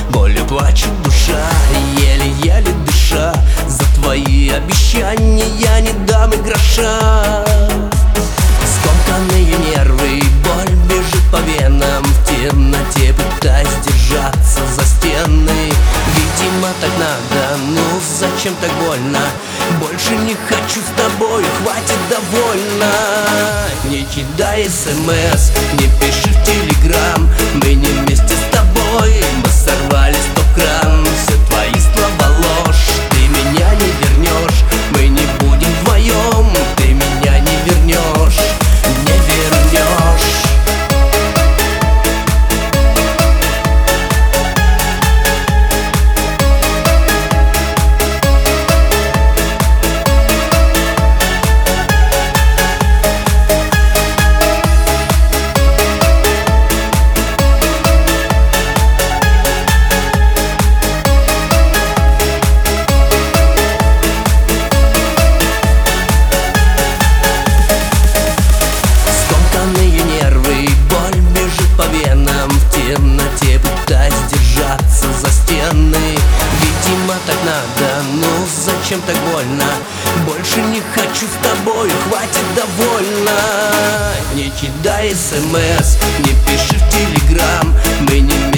болью плачет душа, еле-еле дыша. За твои обещания я не дам и гроша. Скомканные нервы, боль бежит по венам, в темноте пытаясь держаться за стены. Видимо, так надо, ну зачем так больно? Больше не хочу с тобой, хватит, довольно. Не кидай смс, не пиши в телеграм. Мы не вместе с тобой, мы сорвали стоп-кран. Все твои слова ложь, ты меня не вернешь. Мы не будем вдвоем, ты меня не вернешь, не вернешь. Пытаясь держаться за стены. Видимо, так надо, ну зачем так больно? Больше не хочу с тобой, хватит, довольно. Не кидай смс, не пиши в телеграм. Мы не